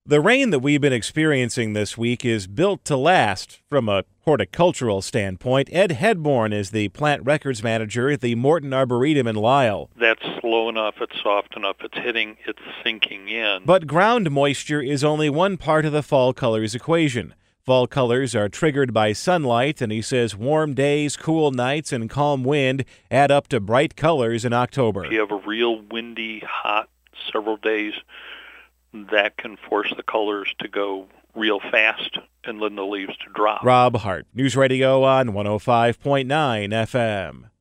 The rain that we've been experiencing this week is built to last from a horticultural standpoint. Ed Hedborn is the plant records manager at the Morton Arboretum in Lisle. That's slow enough, it's soft enough, it's sinking in. But ground moisture is only one part of the fall colors equation. Fall colors are triggered by sunlight, and he says warm days, cool nights, and calm wind add up to bright colors in October. If you have a real windy, hot several days, that can force the colors to go real fast and then the leaves to drop. Rob Hart, News Radio on 105.9 FM.